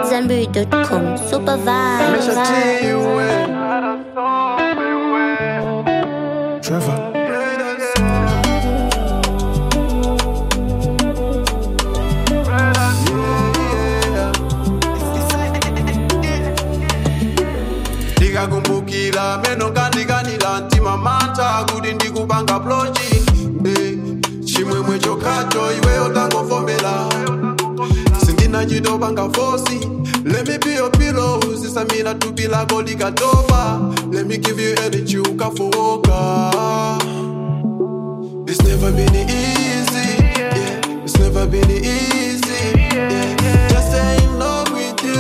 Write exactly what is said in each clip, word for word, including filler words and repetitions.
Zanbury dot com. Super vibe. Trevor. Ndikakumbukira meno kandikanira ntima manta kuti ndikupanga ploji chimwemwe chokacho iweyo tangofomera sindinachitopanga fosi. Let me be your pillow sisamina tupi lako likatopa. Let me give you energy ukafoka. It's never been easy, yeah. It's never been easy, yeah. Just say in love with you.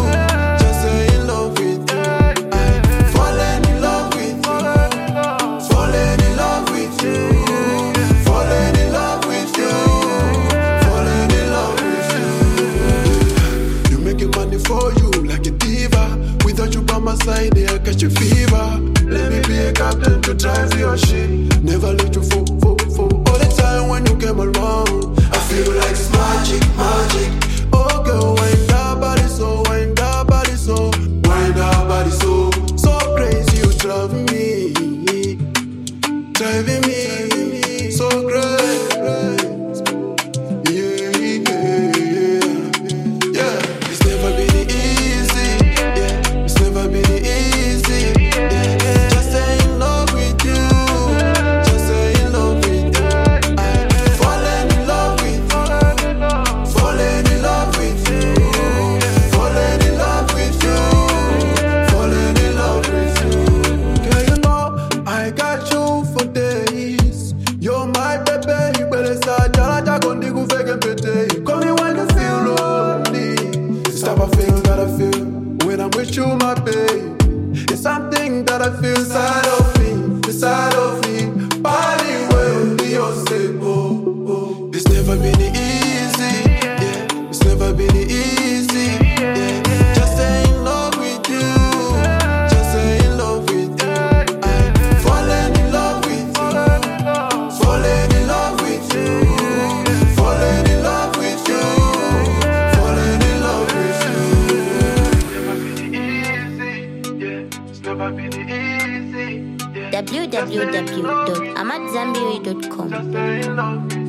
For you like a diva. Without you by my side, I catch a fever. Let me be a captain to drive your ship. Never let you fall, fall, fall. All the time when you came around, I feel like it's magic, magic. Oh girl, wind that body so, wind that body so, wind that body so. So crazy, you drive me, driving me so crazy. Yeah, yeah, yeah, yeah. It's never been you, my babe. It's something that I feel inside of me, inside of me. Body will be your stable. Oh. It's never been easy, yeah. It's never been easy, yeah. Just say in love with you, just say in love with you. I'm falling in love with you, falling in love with you, falling in love with you, falling in love with you. Never been easy, yeah. w w w dot amad zanbury dot com.